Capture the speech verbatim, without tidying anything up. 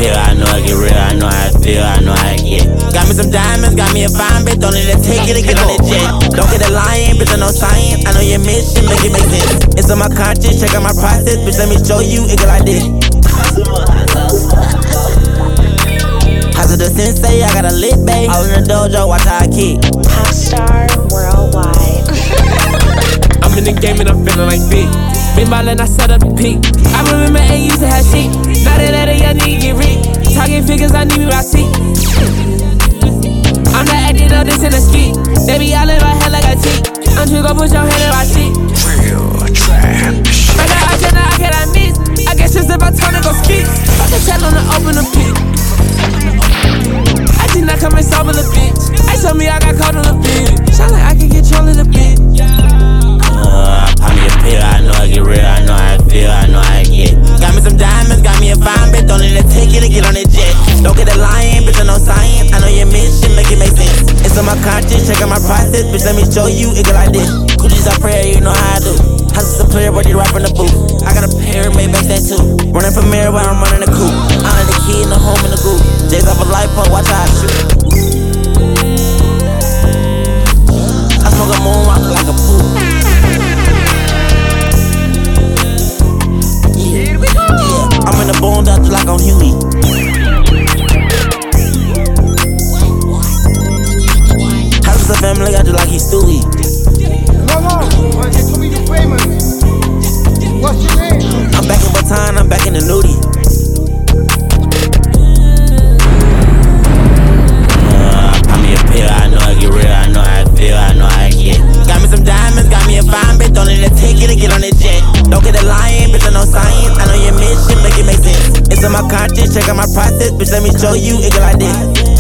pill, I know I get real, I know how I feel, I know how I get. Got me some diamonds, got me a fine bitch, don't need a ticket to get on the jet. Don't get a lying, bitch, I know science, I know your mission, make it make sense. It's on my conscience, check out my process, bitch, let me show you, it go like this. Positive sensei, I got a lit babe. All in the dojo, watch how I kick. Popstar worldwide. I'm in the game and I'm feeling like big. Been ballin', I set up the peak. I remember A used to have shit. Now they let a young nigga get rich. Talking figures, I need me my seat. I'm not acting up this in the street. They be all in my head like a T. I'm just gon' put your hand in my seat. Real trap shit. I got I cannot, I cannot miss. I guess it's about time to go speak. I can tell on the open the pit. I did not come and solve a bitch. I told me I got caught on the bitch. Sound like I can control of the bitch. Uh, pop me a pill, I know I get real, I know how I feel, I know how I get. Got me some diamonds, got me a fine bitch, don't need a ticket to get on that jet. Don't get a lying, bitch, I know science, I know your mission, make it make sense. It's on my conscience, check out my process, bitch, let me show you, it go like this. Coochies I pray, you know how I do. Hustle's a player, ready to rap in the booth. I got a pair, made back that too. Running from mirror while I'm running the coupe. I'm the key in the home in the group. J's off a light pump, watch how I shoot. I smoke a moon rock like a pool. Yeah, I'm in the boondocks like on Huey. How's the family got you like he's Stewie? Hello, they told me you're famous. What's your name? I'm back in Baton, I'm back in the nudie. Uh, pop me a pill, I know I get real, I know how I feel, I know how I get. Got me some diamonds, got me a fine bitch, don't need a ticket to get on the jet. Don't get a lying, bitch, I know science, I know your mission, make it make sense. It's on my conscience, check out my process, bitch, let me show you, it go like this.